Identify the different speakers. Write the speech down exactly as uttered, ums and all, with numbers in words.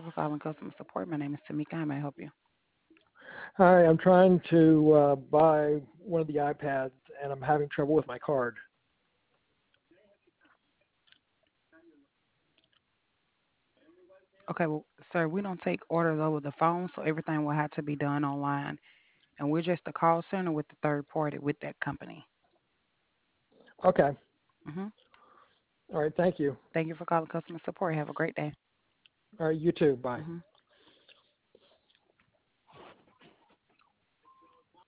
Speaker 1: for calling customer support. My name is Tamika. How may I help you?
Speaker 2: Hi, I'm trying to uh, buy one of the iPads, and I'm having trouble with my card.
Speaker 1: Okay, well, sir, we don't take orders over the phone, so everything will have to be done online. And we're just a call center with the third party with that company.
Speaker 2: Okay.
Speaker 1: hmm
Speaker 2: All right. Thank you.
Speaker 1: Thank you for calling customer support. Have a great day.
Speaker 2: All right. You too. Bye.
Speaker 1: hmm